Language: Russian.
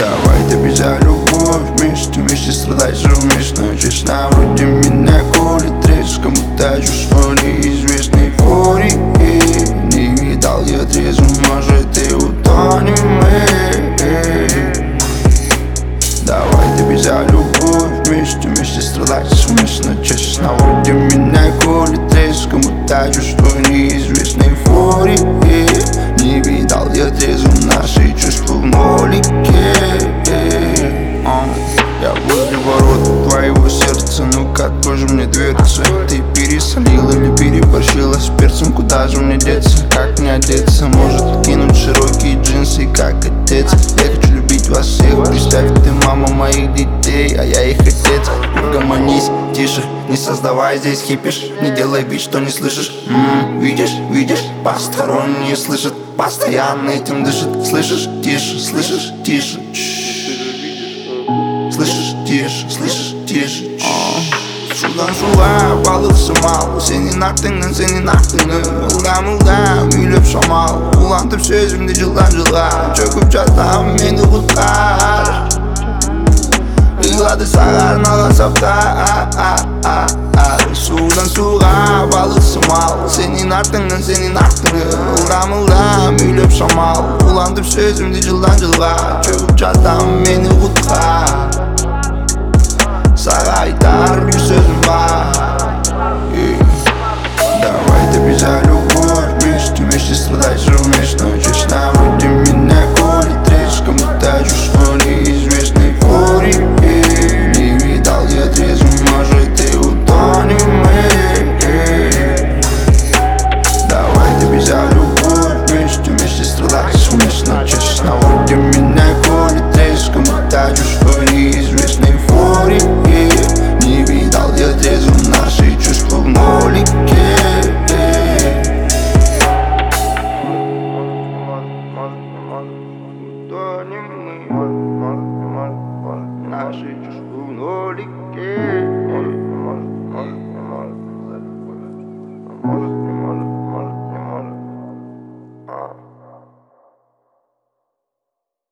Давай добежа любовь вместе страдать совместно. Честно, вроде меня колет треск, кому-то чувство неизвестной эйфории. Не видал я трезвым, может и утонем мы. Давай добежа любовь вместе страдать совместно. Честно, вроде меня колет треск, кому-то чувство неизвестной эйфории. Не видал я трезвым наши чувства в нолике. Я возле ворот твоего сердца, ну-ка тоже мне дверца. Ты пересолила или переборщила с перцем, куда же мне деться? Как мне одеться? Может кинуть широкие джинсы, как отец? Я хочу любить вас всех, представь, ты мама моих детей, а я их отец. Угомонись, тише, не создавай здесь кипиш, не делай вид, что не слышишь. Видишь, посторонние слышат, постоянно этим дышит. Слышишь, тише, слышишь, тише. Слышишь, tieş Şuradan şuraya balıksı mal. Senin aklından Ulan mülüp şamal. Ulandım sözümde cıldan Çöküp çatlam beni kurtar. Yıladı sarar nala saptar. Sudan suğa balıksı mal. Senin aklından Ulan mülüp şamal. Ulandım sözümde cıldan Çöküp çatlam beni kurtar. Saraylar bir sözüm var. Давай добежа любовь вместе страдать совместно. Честно, вроде меня колет треск, кому-то чувство неизвестной эйфории. Не видал я трезвым, может и утонем мы. Давай добежа любовь вместе страдать совместно. Честно, вроде меня колет треск, кому-то чувство неизвестной эйфории. Не видал я трезвым наши чувства в нолике. Наши чувства в нолике.